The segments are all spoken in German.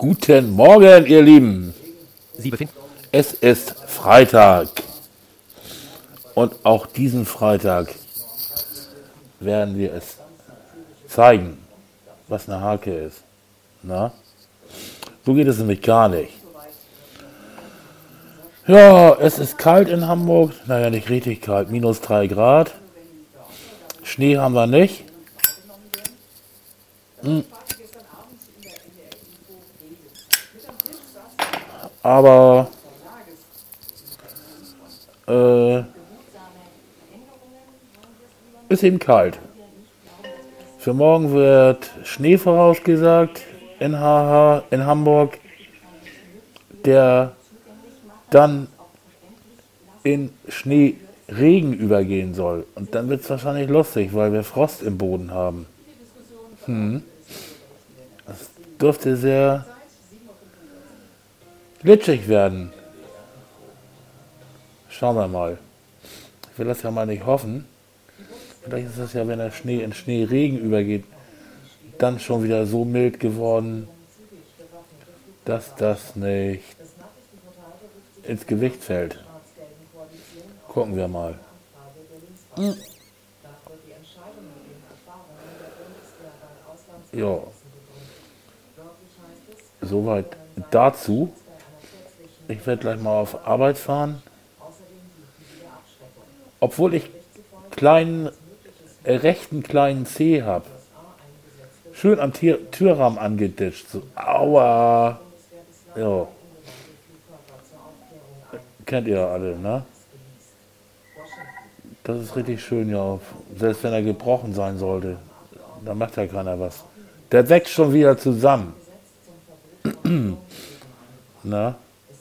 Guten Morgen, ihr Lieben. Sie befinden. Es ist Freitag und auch diesen Freitag werden wir es zeigen, was eine Hake ist. Na? So geht es nämlich gar nicht. Ja, es ist kalt in Hamburg. Naja, nicht richtig kalt. -3 Grad. Schnee haben wir nicht. Aber ist eben kalt. Für morgen wird Schnee vorausgesagt in in Hamburg, der dann in Schneeregen übergehen soll. Und dann wird es wahrscheinlich lustig, weil wir Frost im Boden haben. Das dürfte sehr glitschig werden. Schauen wir mal. Ich will das ja mal nicht hoffen. Vielleicht ist es ja, wenn der Schnee in Schneeregen übergeht, dann schon wieder so mild geworden, dass das nicht ins Gewicht fällt. Gucken wir mal. Ja, soweit dazu. Ich werde gleich mal auf Arbeit fahren. Obwohl ich rechten kleinen C habe. Schön am Türrahmen angeditscht. So, aua. Ja. Kennt ihr alle, ne? Das ist richtig schön, ja. Selbst wenn er gebrochen sein sollte, da macht ja keiner was. Der wächst schon wieder zusammen. Na?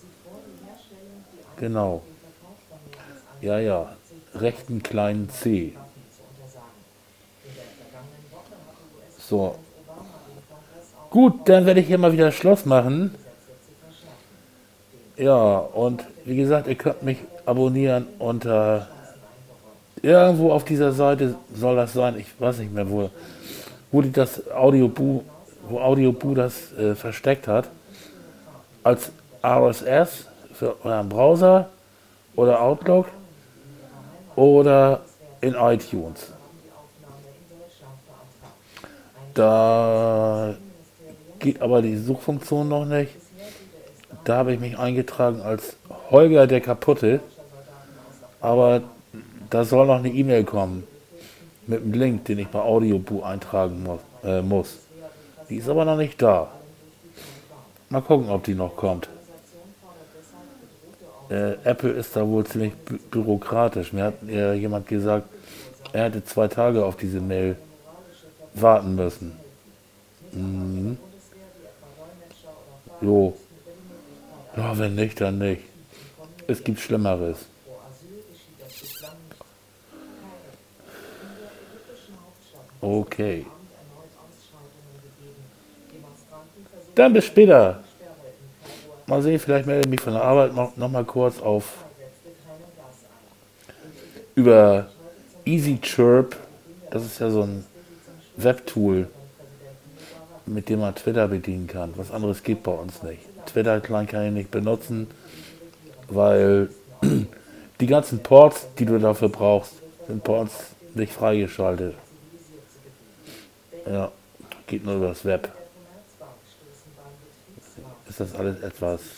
Genau. Ja, ja. Rechten kleinen C. So. Gut, dann werde ich hier mal wieder Schluss machen. Ja, und wie gesagt, ihr könnt mich abonnieren unter irgendwo auf dieser Seite soll das sein, ich weiß nicht mehr, wo die das Audioboo das versteckt hat. Als RSS für euren Browser oder Outlook oder in iTunes. Da geht aber die Suchfunktion noch nicht. Da habe ich mich eingetragen als Holger der Kaputte. Aber da soll noch eine E-Mail kommen mit einem Link, den ich bei Audioboo eintragen muss. Die ist aber noch nicht da. Mal gucken, ob die noch kommt. Apple ist da wohl ziemlich bürokratisch. Mir hat jemand gesagt, er hätte 2 Tage auf diese Mail warten müssen. Jo. Ja, wenn nicht, dann nicht. Es gibt Schlimmeres. Okay. Dann bis später. Mal sehen, vielleicht melde ich mich von der Arbeit noch mal kurz auf über EasyChirp. Das ist ja so ein Webtool, mit dem man Twitter bedienen kann. Was anderes geht bei uns nicht. Twitter-Client kann ich nicht benutzen, weil die ganzen Ports, die du dafür brauchst, sind bei uns nicht freigeschaltet. Ja, geht nur über das Web. Ist das alles etwas